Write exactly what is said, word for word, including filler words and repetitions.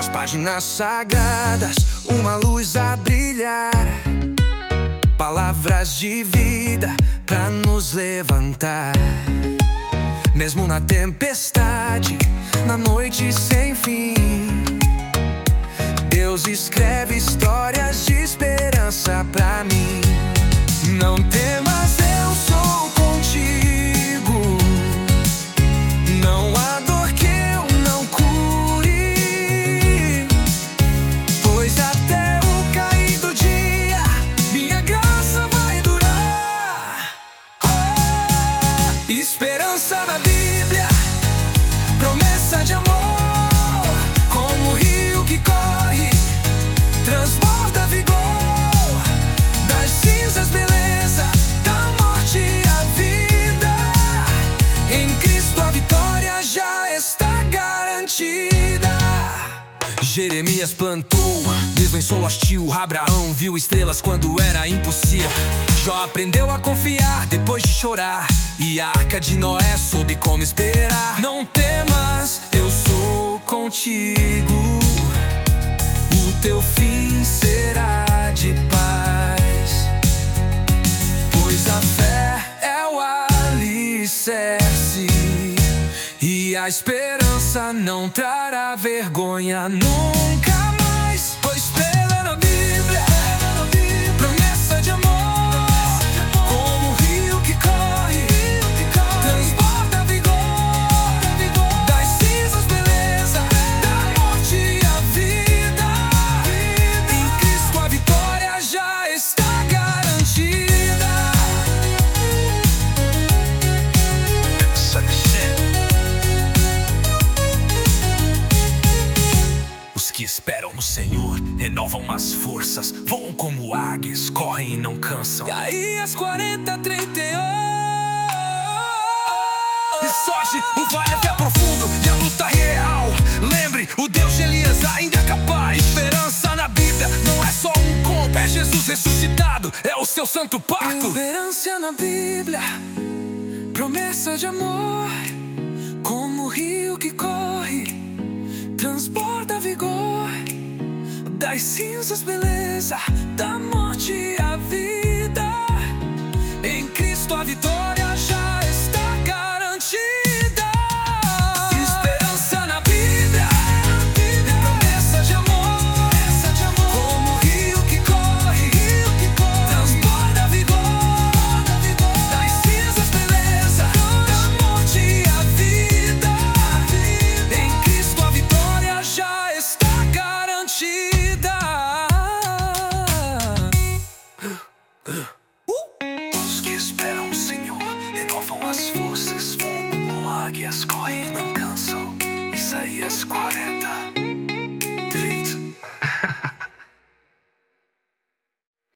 Páginas sagradas, uma luz a brilhar, palavras de vida pra nos levantar. Mesmo na tempestade, na noite sem fim, Deus escreve histórias de esperança pra mim. Não temas, eu sou contigo. Não há dor que eu não cure, pois até o cair do dia minha graça vai durar. Ah, esperança na Bíblia, promessa de amor, como o rio que corre, transborda vigor. Das cinzas beleza, da morte a vida, em Cristo a vitória já está garantida. Jeremias plantou, desvençou o hostil. Abraão viu estrelas quando era impossível. Jó aprendeu a confiar depois de chorar, e a arca de Noé soube como esperar. Não temas, eu sou contigo, o teu fim será de paz, pois a fé é o alicerce, e a esperança não trará vergonha nunca mais. Pois pela na Bíblia, promessa de amor, como o rio que corre, transborda vigor. Das cinzas beleza, da morte a vida, em Cristo a vitória já está garantida. Os que esperam no Senhor renovam as forças, voam como águias, correm e não cansam. E aí as quarenta, trinta e um, e surge o vale até profundo e a luta real. Lembre, o Deus de Elias ainda é capaz. Esperança na Bíblia não é só um conto, é Jesus ressuscitado, é o seu santo pacto. Esperança na Bíblia, promessa de amor, como o rio que corre, transborda vigor. Das cinzas beleza, da morte a vida, em Cristo a vitória já está garantida. Esperança na Bíblia, promessa de amor, como o rio que corre, transborda vigor. Das cinzas beleza, da morte a vida, em Cristo a vitória já está garantida. Os que esperam no Senhor renovam as forças, voam como águias, correm e não cansam. Isaías quarenta.